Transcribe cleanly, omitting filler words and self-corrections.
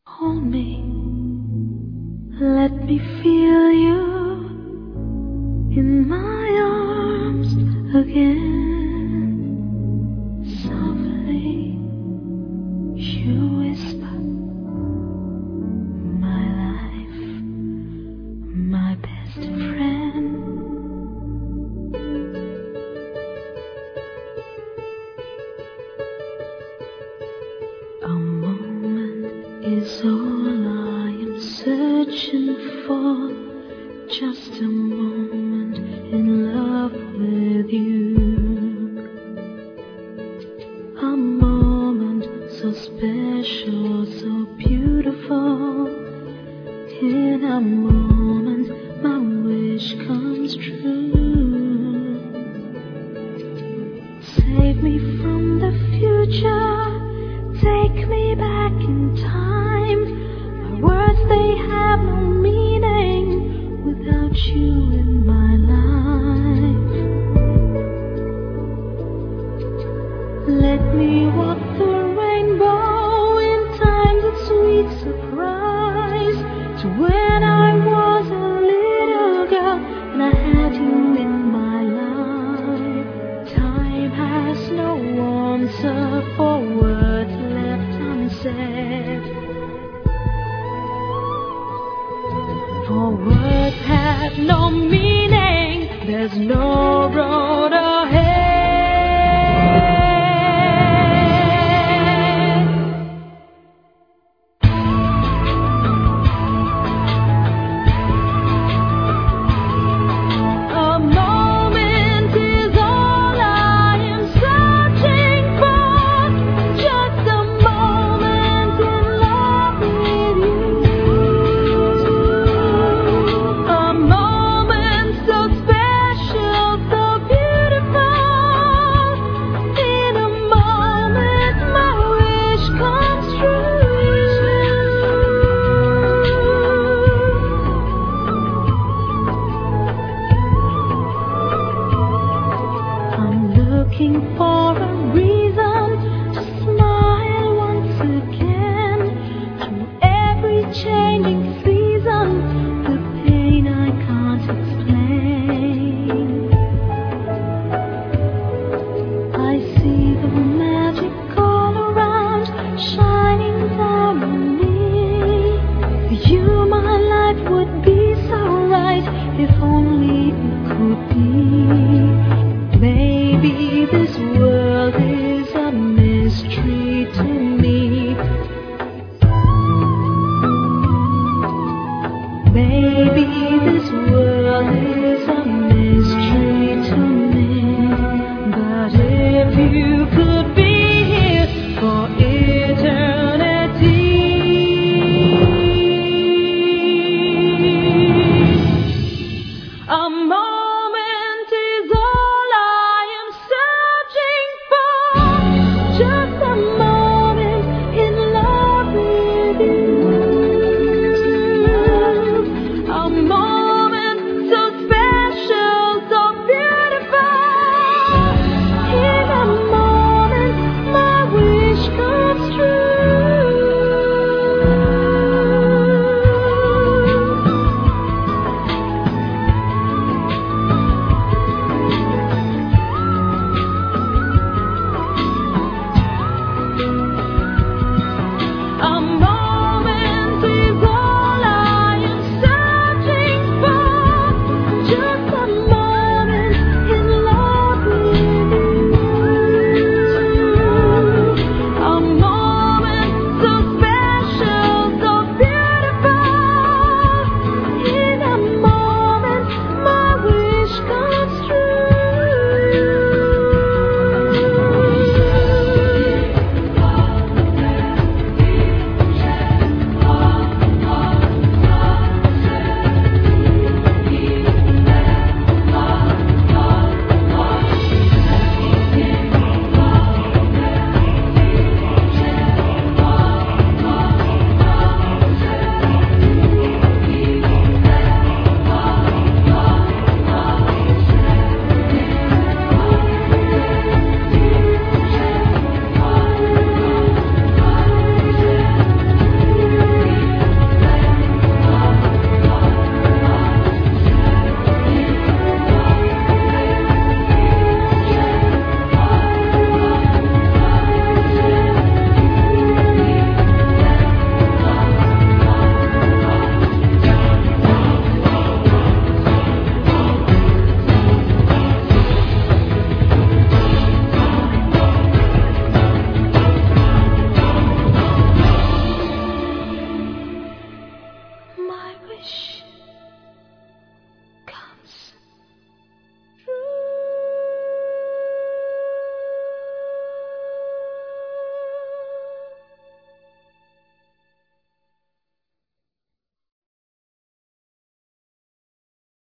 Hold me, let me feel you in my arms again. Softly, you whisper, my life, my best friend. A moment is all I am searching for, just a moment in love with you. A moment so special, so beautiful. In a moment my wish comes true. Save me from the future, take me back in time. My words, they have no meaning without you in my life. Let me walk the rainbow in times of sweet surprise, to when I was a little girl and I had you in my life. Time has no answer for words left unsaid, for words have no meaning, there's no